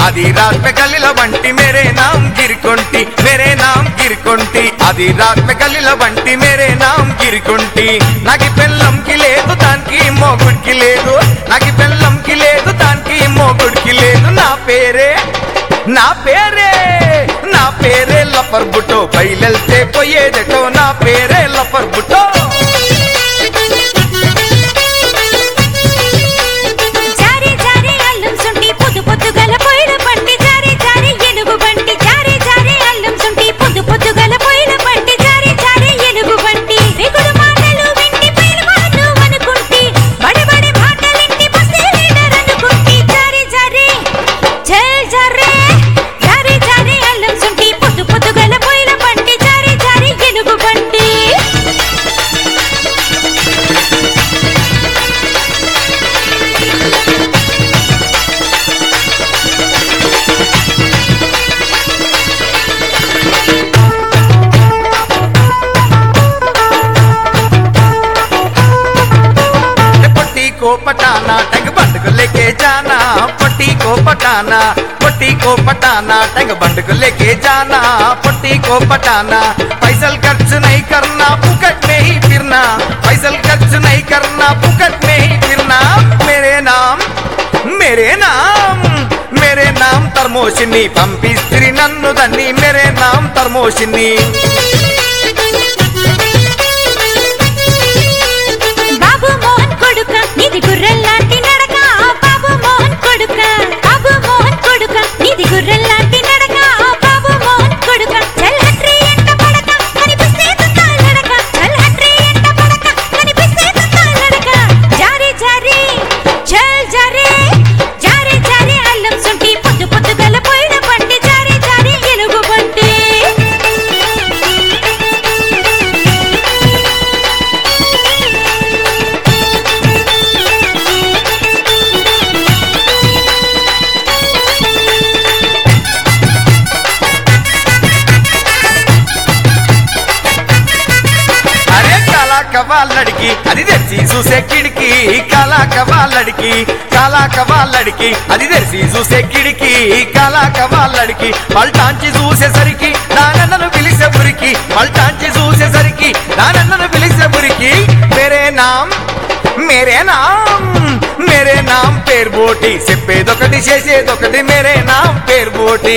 आधी रात में गलीला बंटी मेरे नाम गिरकुंटी मेरे नाम गिरकुंटी आधी रात में गलीला बंटी मेरे नाम गिरकुंटी नाकी पेल्लम की लेदु तानकी मोगुड की लेदु नाकी पेल्लम की लेदु तानकी मोगुड की लेदु ना पेरे ना पेरे ना पेरे लपर बुटो बैलెళ్తే పోయేదటో నా పేరే లపర్ బుటో को पटाना टंग बंड को लेके जाना पट्टी को पटाना टंग बंड को लेके जाना पट्टी को पटाना पैसल खर्च नहीं करना पुकट में ही फिरना पैसल खर्च नहीं करना पुकट में ही फिरना मेरे नाम मेरे नाम मेरे नाम तरमोशिनी पंपिस्त्री नन्नु दन्नी मेरे नाम तरमोशिनी గుర్రెల్లాంటి నడక బాబు మోహన్ కొడుక బాబు మోహన్ కొడుక నీది గుర్రెల్లాంటి నడక బాబు మోహన్ కొడుక చల్ హట్రీ ఎంట పడక కనిపిస్తే తుంటాల నడక చల్ హట్రీ ఎంట పడక కనిపిస్తే తుంటాల నడక జారే జారే చల్ జారే జారే జారే అల్లం సుంటి పొద్దు పొద్దుగల పోయిన బండి జారే జారే ఎలుగు బండి कवा लड़की अदी तेसी सूसे खिड़की काला कवा लड़की अदी तेसी सूसे खिड़की काला कवा लड़की पलटांची सूसे सरिकी नानन्नु पिलिसे बुरिकी पलटांची सूसे सरिकी नानन्नु पिलिसे बुरिकी मेरे नाम मेरे नाम मेरे नाम पेर बोटी చెప్పేదొకటి చేసేదొకటి मेरे नाम पेर बोटी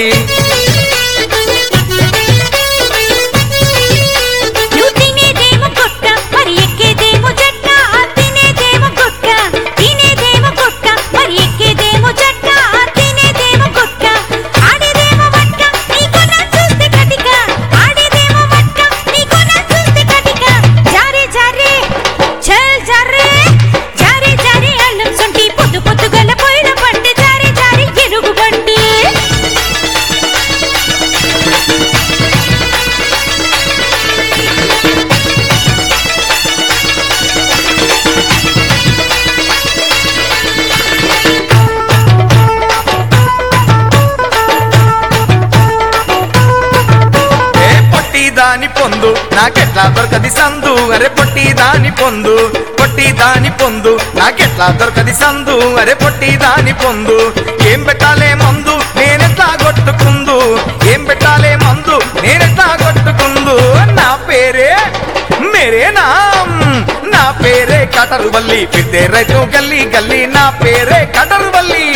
దాని పొందు నాకెట్లా దొరకది సందు అరే పొట్టి దాని పొందు నాకెట్లా దొరకది సందు అరే పొట్టి దాని పొందు ఏం పెట్టాలే మందు నేనెట్లా కొట్టుకుందు ఏం పెట్టాలే మందు నేనెట్లా కొట్టుకుందు నా పేరే मेरे नाम ना पेरे कटरवल्ली फिरते रहते गली गली ना पेरे कटरवल्ली